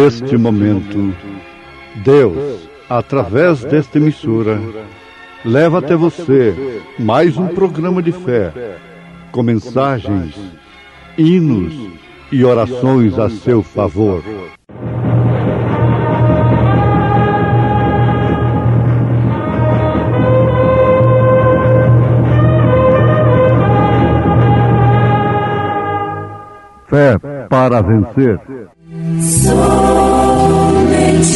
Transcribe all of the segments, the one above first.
neste momento, Deus, através desta emissora, leva até você mais um programa de fé, com mensagens, hinos e orações a seu favor. Fé para vencer. Somente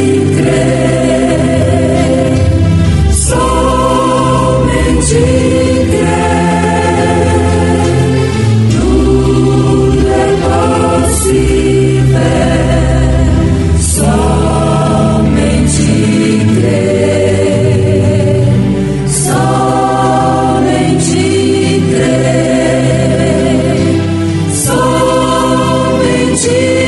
crer, somente crer, tudo é possível, somente crer, somente crer, somente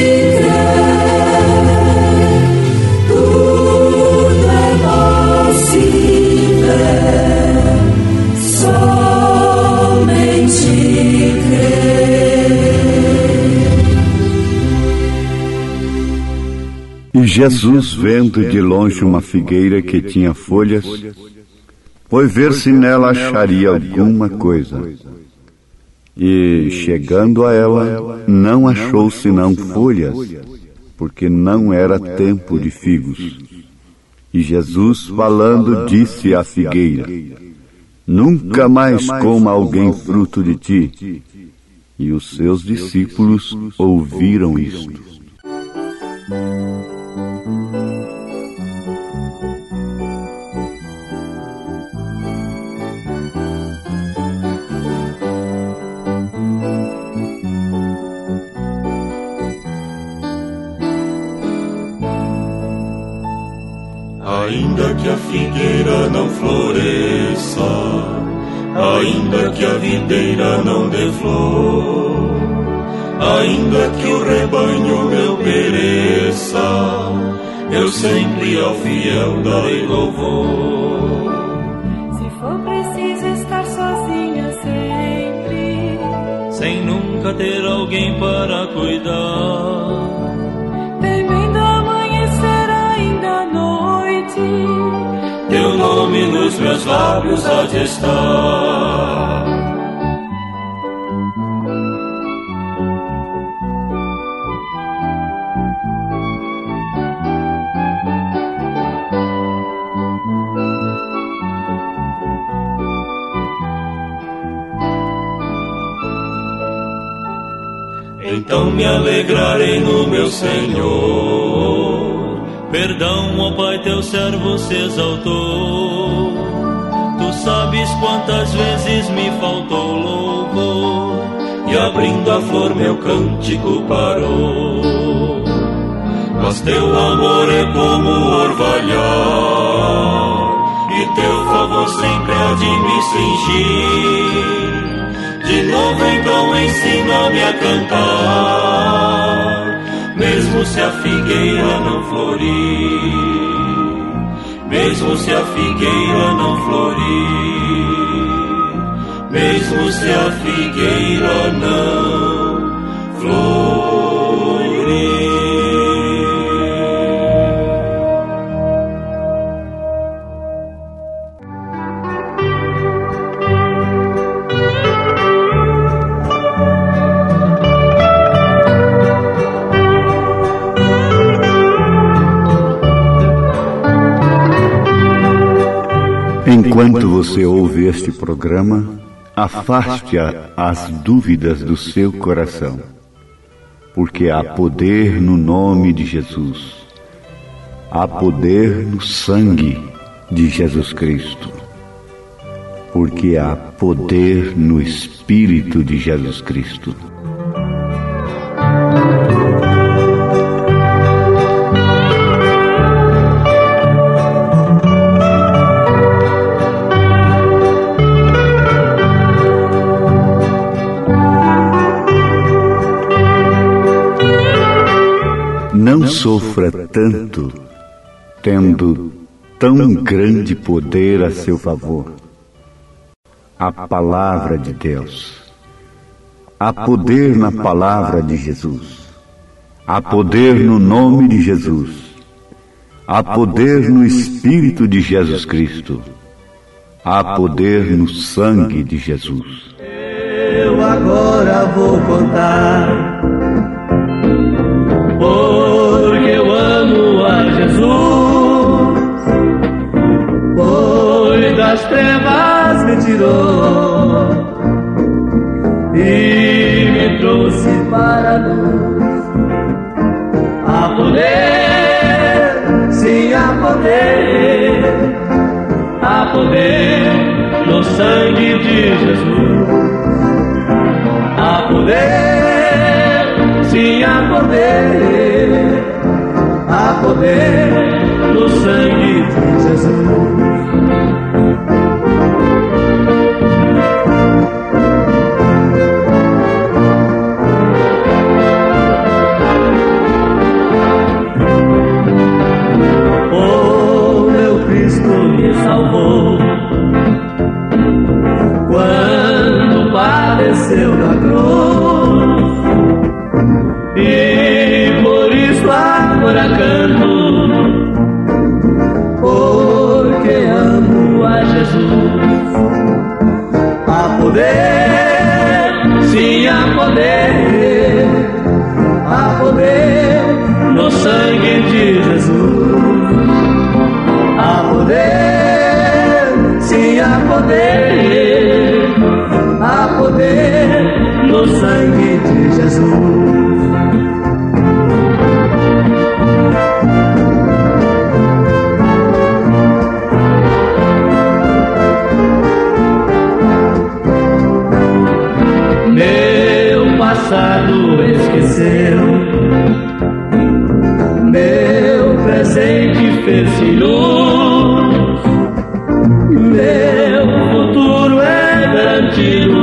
Jesus, vendo de longe uma figueira que tinha folhas, foi ver se nela acharia alguma coisa. E, chegando a ela, não achou senão folhas, porque não era tempo de figos. E Jesus, falando, disse à figueira: nunca mais coma alguém fruto de ti. E os seus discípulos ouviram isto. Ainda que a figueira não floresça, ainda que a videira não dê flor, ainda que o rebanho meu pereça, eu sempre ao fiel darei louvor. Se for preciso estar sozinha sempre, sem nunca ter alguém para cuidar, temendo amanhecer ainda à noite, teu nome nos meus lábios há de estar. Então me alegrarei no meu Senhor. Perdão, ó Pai, teu servo se exaltou. Tu sabes quantas vezes me faltou louvor, e abrindo a flor meu cântico parou. Mas teu amor é como o orvalhar, e teu favor sempre há de me cingir. De novo então ensina-me a cantar, mesmo se a figueira não florir, mesmo se a figueira não florir, mesmo se a figueira não florir. Enquanto você ouve este programa, afaste as dúvidas do seu coração, porque há poder no nome de Jesus, há poder no sangue de Jesus Cristo, porque há poder no Espírito de Jesus Cristo. Não sofra tanto, tendo tão grande poder a seu favor. A palavra de Deus. Há poder na palavra de Jesus. Há poder no nome de Jesus. Há poder no Espírito de Jesus Cristo. Há poder no sangue de Jesus. Eu agora vou contar, porque eu amo a Jesus, pois das trevas me tirou e me trouxe para a luz. Há poder, sim, há poder. Há poder no sangue de Jesus. Há poder, sim, há poder. Há poder no sangue de Jesus. Salvou quando padeceu na cruz, e por isso agora canto, porque amo a Jesus. Há poder, sim, há poder. Há poder no sangue de Jesus. Há poder, sim, há poder. Há poder no sangue de Jesus. Meu passado esqueceu, meu presente fez-se luz, meu futuro é garantido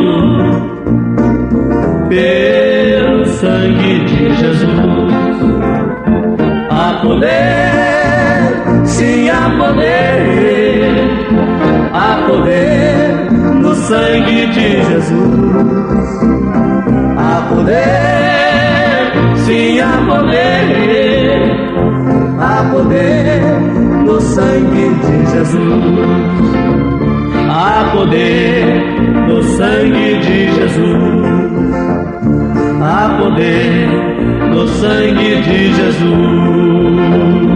pelo sangue de Jesus. Há poder, sim, há poder. Há poder no sangue de Jesus. Há poder, sim, há poder. Há poder no sangue de Jesus. Há poder no sangue de Jesus. Há poder no sangue de Jesus.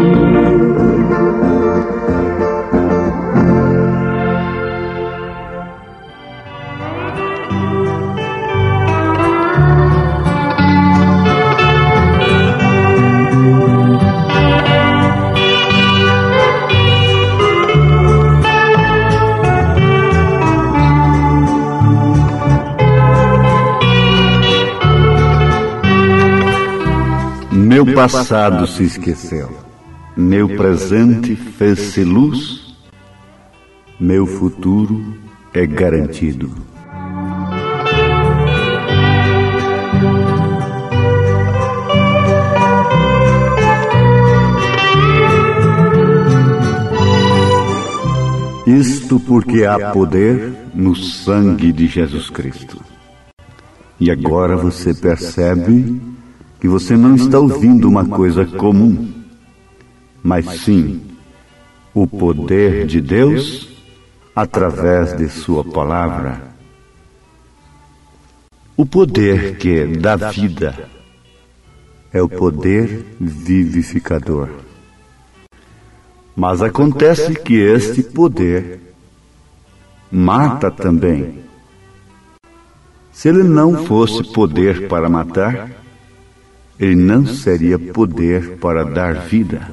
Meu passado se esqueceu, meu presente fez-se luz, meu futuro é garantido. Isto porque há poder no sangue de Jesus Cristo. E agora você percebe que você não está ouvindo uma coisa comum, mas sim o poder de Deus através de sua palavra. O poder que dá vida é o poder vivificador. Mas acontece que este poder mata também. Se ele não fosse poder para matar, ele não seria poder para dar vida.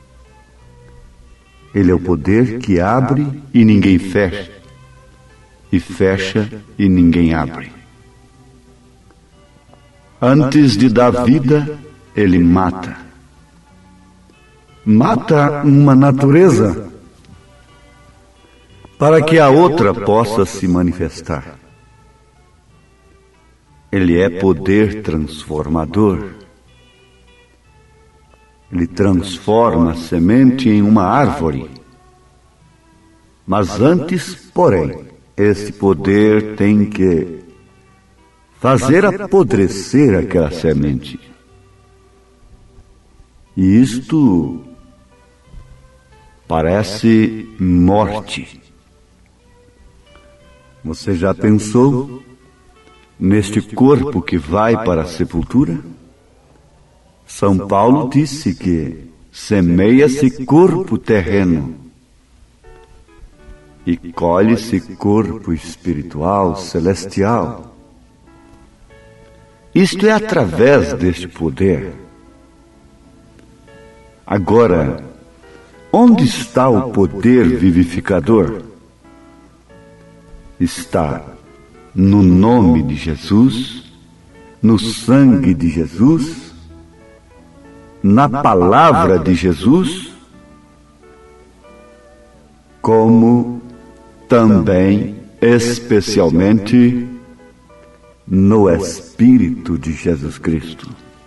Ele é o poder que abre e ninguém fecha, e fecha e ninguém abre. Antes de dar vida, ele mata. Mata uma natureza para que a outra possa se manifestar. Ele é poder transformador. Ele transforma a semente em uma árvore. Mas antes, porém, este poder tem que fazer apodrecer aquela semente. E isto parece morte. Você já pensou neste corpo que vai para a sepultura? São Paulo disse que semeia-se corpo terreno e colhe-se corpo espiritual, celestial. Isto é através deste poder. Agora, onde está o poder vivificador? Está no nome de Jesus, no sangue de Jesus, na palavra de Jesus, como também, especialmente, no Espírito de Jesus Cristo.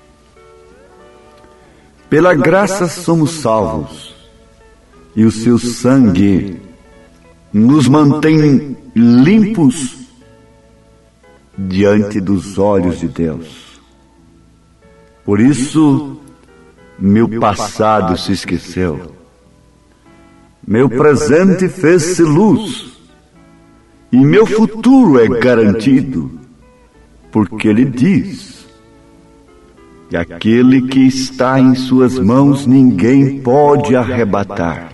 Pela graça somos salvos, e o seu sangue nos mantém limpos diante dos olhos de Deus. Por isso, meu passado se esqueceu. Meu presente fez-se luz. E meu futuro é garantido. Porque Ele diz que aquele que está em suas mãos ninguém pode arrebatar.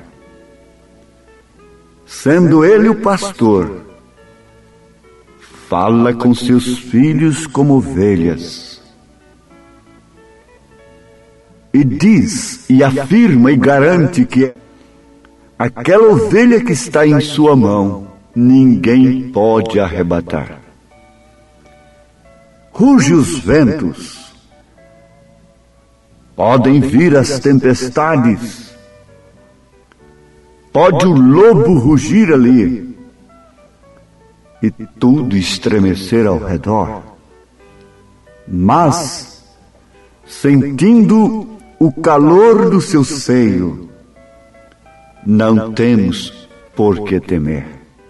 Sendo Ele o pastor, fala com seus filhos como ovelhas. E diz, e afirma e garante que aquela ovelha que está em sua mão, ninguém pode arrebatar. Ruge os ventos, podem vir as tempestades, pode o lobo rugir ali, e tudo estremecer ao redor. Mas, sentindo o calor do seu seio, não temos por que temer.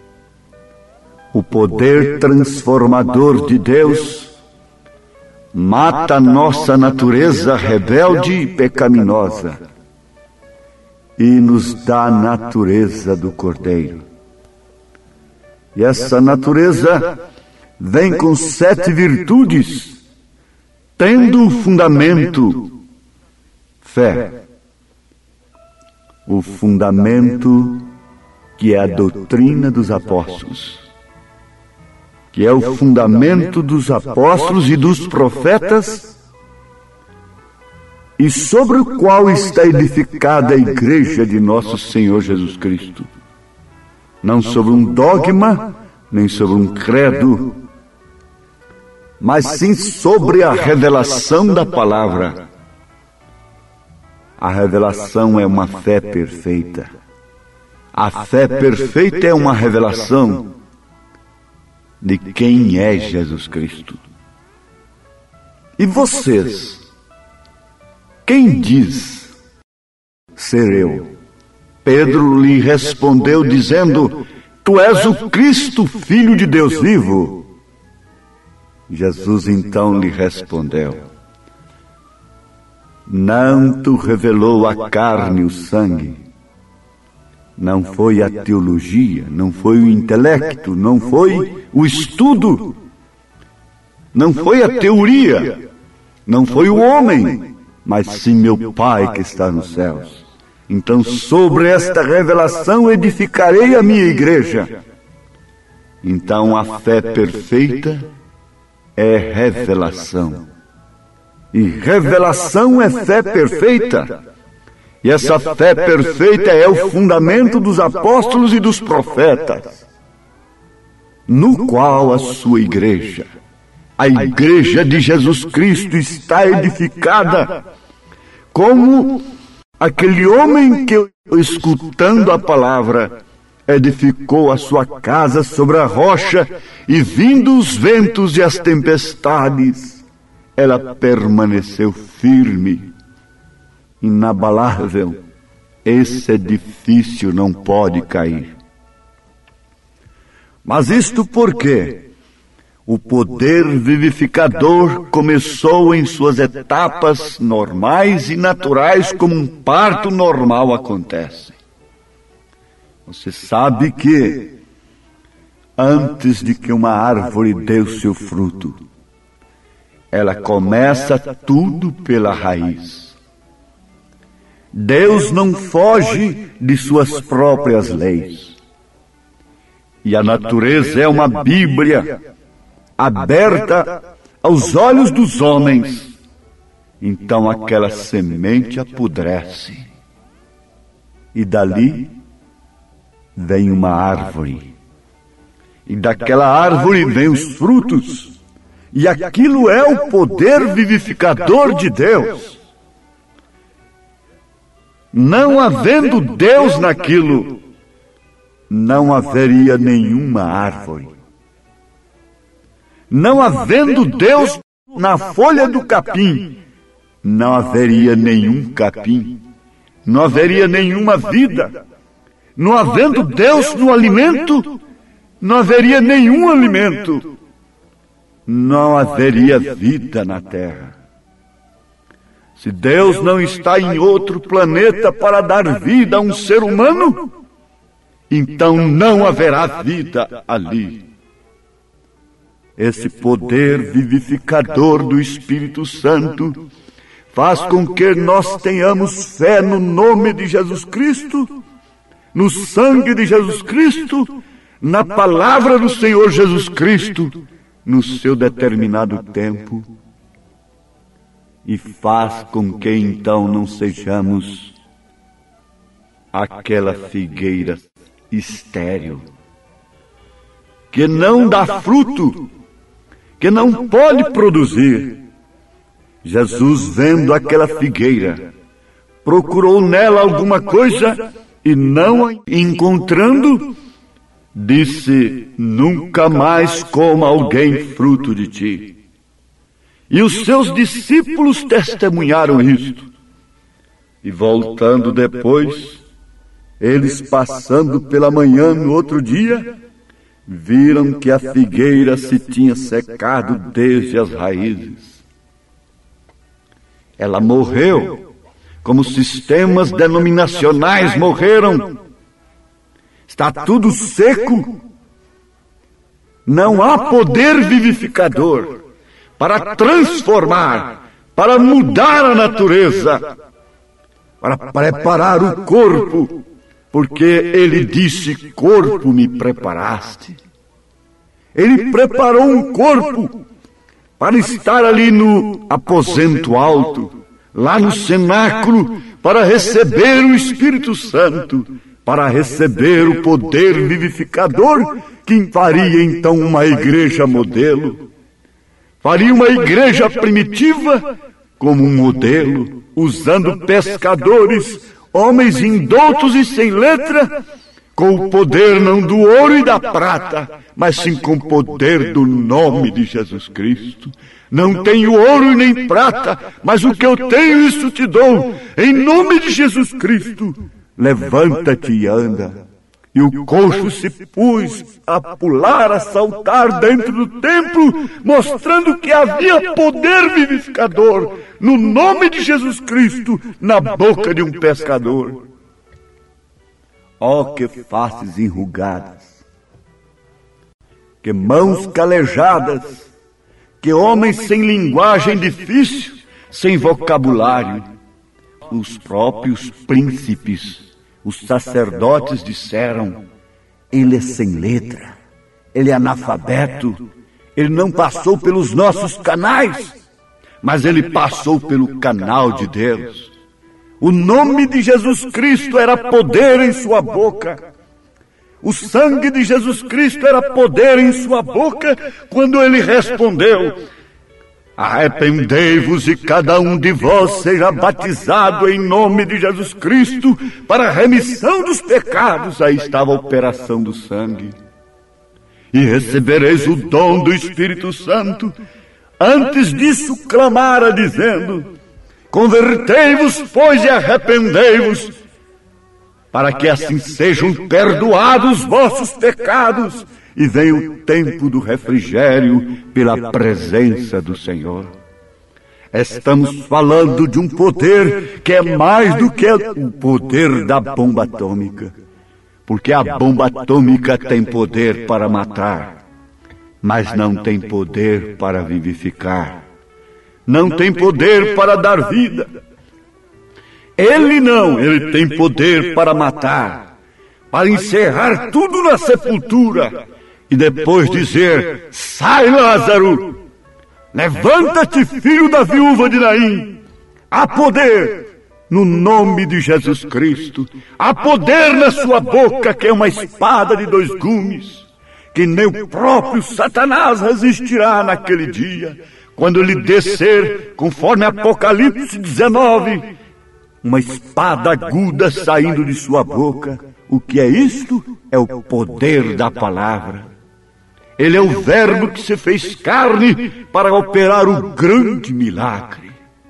O poder transformador de Deus mata a nossa natureza rebelde e pecaminosa e nos dá a natureza do Cordeiro. E essa natureza vem com 7 virtudes, tendo o fundamento fé. O fundamento que é a doutrina dos apóstolos, que é o fundamento dos apóstolos e dos profetas, e sobre o qual está edificada a igreja de nosso Senhor Jesus Cristo. Não sobre um dogma, nem sobre um credo, mas sim sobre a revelação da palavra. A revelação é uma fé perfeita. A fé perfeita é uma revelação de quem é Jesus Cristo. E vocês, quem diz ser eu? Pedro lhe respondeu dizendo: Tu és o Cristo, Filho de Deus vivo. Jesus então lhe respondeu: Não te revelou a carne e o sangue, não foi a teologia, não foi o intelecto, não foi o estudo, não foi a teoria, não foi o homem, mas sim meu Pai que está nos céus. Então sobre esta revelação edificarei a minha igreja. Então a fé perfeita é revelação. E revelação é fé perfeita. E essa fé perfeita é o fundamento dos apóstolos e dos profetas, no qual a sua igreja, a igreja de Jesus Cristo, está edificada, como aquele homem que, escutando a palavra, edificou a sua casa sobre a rocha, e vindo os ventos e as tempestades, ela permaneceu firme, inabalável. Esse edifício não pode cair. Mas isto porque O poder vivificador começou em suas etapas normais e naturais, como um parto normal acontece. Você sabe que, antes de que uma árvore dê o seu fruto, ela começa tudo pela raiz. Deus não foge de suas próprias leis. E a natureza é uma Bíblia aberta aos olhos dos homens. Então aquela semente apodrece. E dali vem uma árvore. E daquela árvore vem os frutos. E aquilo é o poder vivificador de Deus. Não havendo Deus naquilo, não haveria nenhuma árvore. Não havendo Deus na folha do capim, não haveria nenhum capim. Não haveria nenhuma vida. Não havendo Deus no alimento, não haveria nenhum alimento. Não haveria vida na terra. Se Deus não está em outro planeta para dar vida a um ser humano, então não haverá vida ali. Esse poder vivificador do Espírito Santo faz com que nós tenhamos fé no nome de Jesus Cristo, no sangue de Jesus Cristo, na palavra do Senhor Jesus Cristo, no seu determinado tempo, e faz com que então não sejamos aquela figueira estéril, que não dá fruto, que não pode produzir. Jesus, vendo aquela figueira, procurou nela alguma coisa e não encontrando, disse: nunca mais coma alguém fruto de ti. E os seus discípulos testemunharam isto. E voltando depois, eles passando pela manhã no outro dia, viram que a figueira se tinha secado desde as raízes. Ela morreu, como sistemas denominacionais morreram. Está tudo seco. Não há poder vivificador para transformar, para mudar a natureza, para preparar o corpo, porque ele disse: corpo me preparaste. Ele preparou um corpo para estar ali no aposento alto, lá no cenáculo, para receber o Espírito Santo, para receber o poder vivificador, que faria então uma igreja modelo. Faria uma igreja primitiva como um modelo, usando pescadores, homens indoutos e sem letra, com o poder não do ouro e da prata, mas sim com o poder do nome de Jesus Cristo. Não tenho ouro e nem prata, mas o que eu tenho, isso te dou, em nome de Jesus Cristo. Levanta-te e anda. E o coxo se pôs a pular, a saltar dentro do templo, mostrando que havia poder vivificador, no nome de Jesus Cristo, na boca de um pescador. Oh, que faces enrugadas, que mãos calejadas, que homens sem linguagem difícil, sem vocabulário. Os próprios príncipes, os sacerdotes disseram: ele é sem letra, ele é analfabeto, ele não passou pelos nossos canais, mas ele passou pelo canal de Deus. O nome de Jesus Cristo era poder em sua boca. O sangue de Jesus Cristo era poder em sua boca, quando ele respondeu: arrependei-vos e cada um de vós seja batizado em nome de Jesus Cristo para a remissão dos pecados. Aí estava a operação do sangue. E recebereis o dom do Espírito Santo. Antes disso clamara dizendo: convertei-vos, pois, e arrependei-vos, para que assim sejam perdoados vossos pecados, e vem o tempo do refrigério pela presença do Senhor. Estamos falando de um poder que é mais do que o poder da bomba atômica. Porque a bomba atômica tem poder para matar, mas não tem poder para vivificar. Não tem poder para dar vida. Ele tem poder para matar, para encerrar tudo na sepultura e depois dizer: sai, Lázaro! Levanta-te, filho da viúva de Naim! Há poder no nome de Jesus Cristo. Há poder na sua boca, que é uma espada de 2 gumes, que nem o próprio Satanás resistirá naquele dia, quando lhe descer, conforme Apocalipse 19, uma espada aguda saindo de sua boca. O que é isto? É o poder da palavra. Ele é o Verbo que se fez carne para operar o grande milagre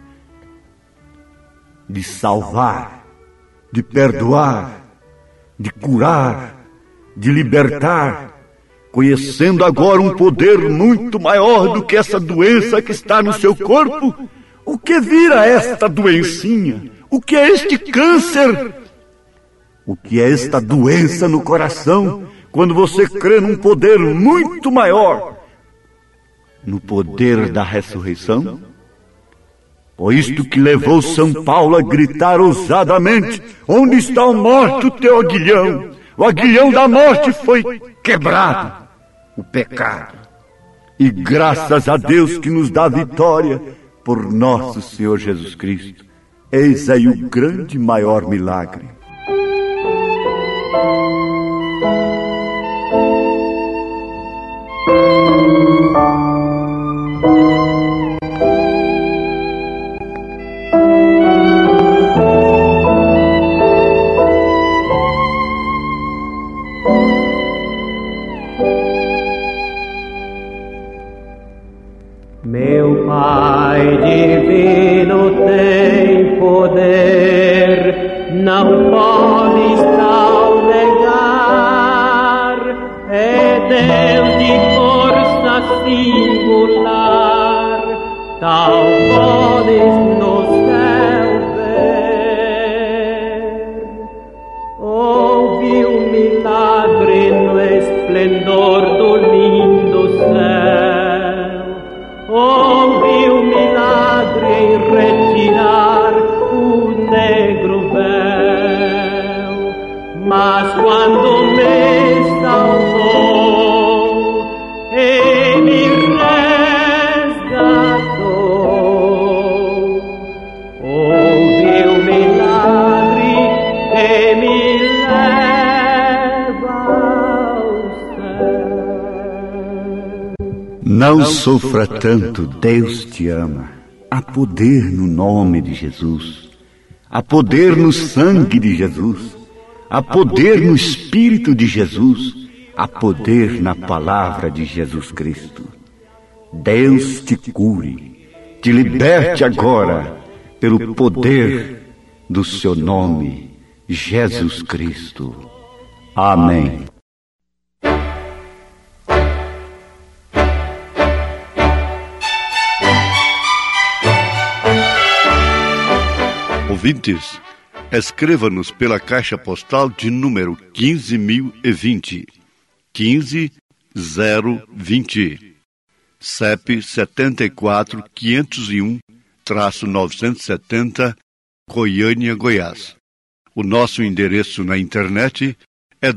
de salvar, de perdoar, de curar, de libertar, conhecendo agora um poder muito maior do que essa doença que está no seu corpo. O que vira esta doencinha? O que é este câncer? O que é esta doença no coração? Quando você crê num poder muito maior, no poder da ressurreição. Foi isto que levou São Paulo a gritar ousadamente: onde está a morte, o teu aguilhão? O aguilhão da morte foi quebrado, o pecado. E graças a Deus que nos dá vitória por nosso Senhor Jesus Cristo. Eis aí o grande e maior milagre. Meu Pai divino tem poder, não podes tal negar. É Deus de força singular, tal podes no céu ver. Houve um milagre no esplendor do lindo céu. Houve um milagre em retirar o negro véu, mas quando me salvou e me resgatou, houve um milagre que me leva ao céu. Não sofra tanto, Deus te ama. Há poder no nome de Jesus. Há poder no sangue de Jesus. Há poder no Espírito de Jesus. Há poder na palavra de Jesus Cristo. Deus te cure, te liberte agora pelo poder do seu nome, Jesus Cristo. Amém. Ouvintes, escreva-nos pela Caixa Postal de número 15.020, 15020, CEP 74.501-970, Goiânia, Goiás. O nosso endereço na internet é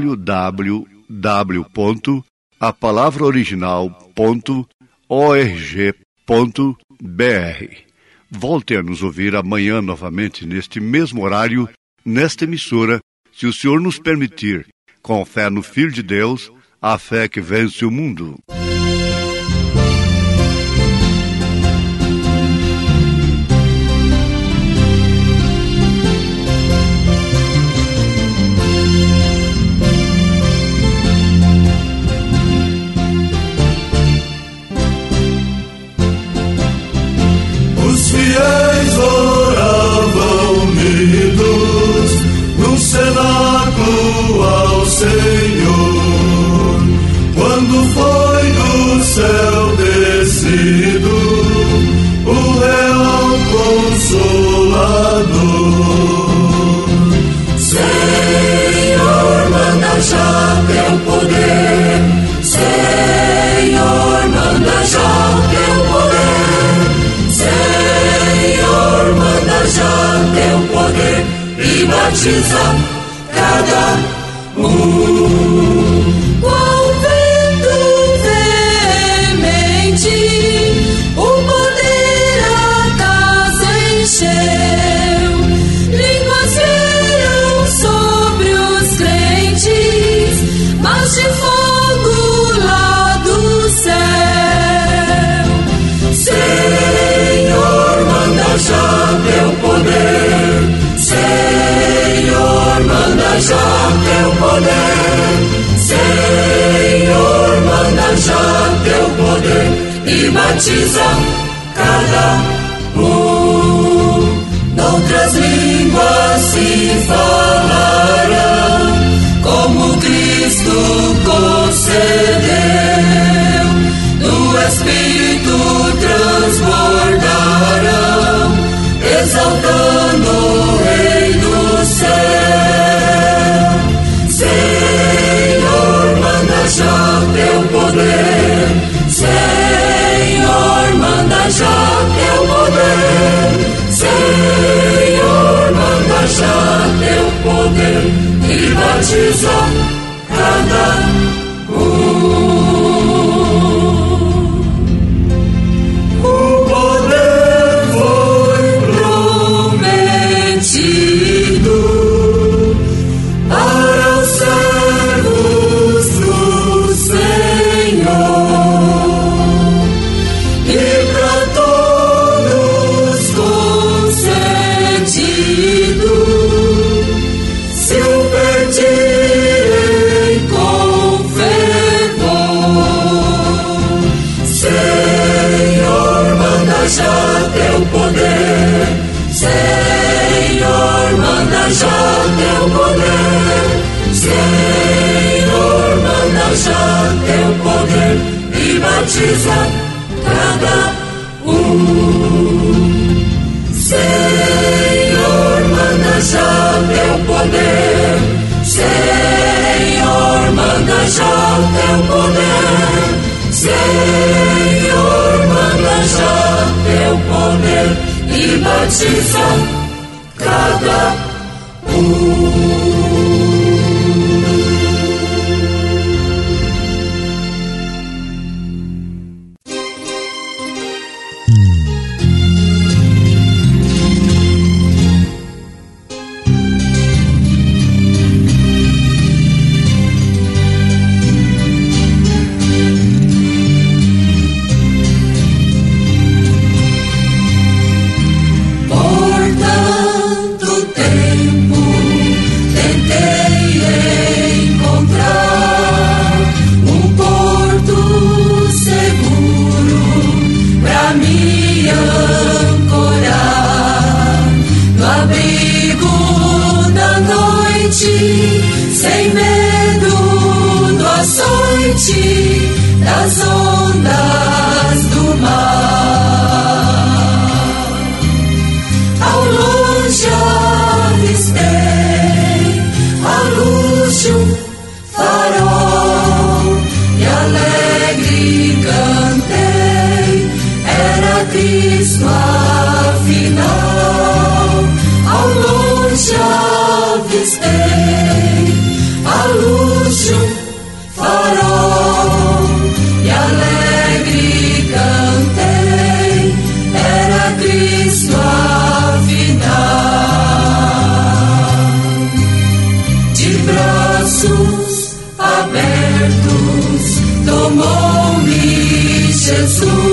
www.apalavraoriginal.org.br. Volte a nos ouvir amanhã novamente neste mesmo horário, nesta emissora, se o Senhor nos permitir, com fé no Filho de Deus, a fé que vence o mundo. Os fiéis oravam unidos num cenáculo ao Senhor, batiza cada um. Qual vento veemente, o poder a casa encheu. Línguas vieram sobre os crentes, mas de fogo lá do céu. Senhor, manda já teu poder. Senhor, manda já teu poder. Senhor, manda já teu poder e batiza cada um. Noutras línguas se falarão, como Cristo concedeu. Do Espírito transbordarão, exaltando o Rei do céu. Senhor, manda já teu poder. Senhor, manda já teu poder. Senhor, manda já teu poder e batiza cada um. O poder foi prometido para os servos do Senhor e para todos concedido, se o pedirem com fervor. Senhor, manda já teu poder. Senhor, manda já teu poder. Senhor, manda já teu poder e batiza cada um. Senhor, manda já teu poder. Senhor, manda já teu poder. Senhor, manda já teu poder e batiza cada um. Sem medo do açoite das ondas do mar. Ao longe avistei a luz de um farol e alegre cantei, era Cristo afinal. Ao longe avistei a luz de um farol e alegre cantei, era Cristo afinal. De braços abertos tomou-me Jesus.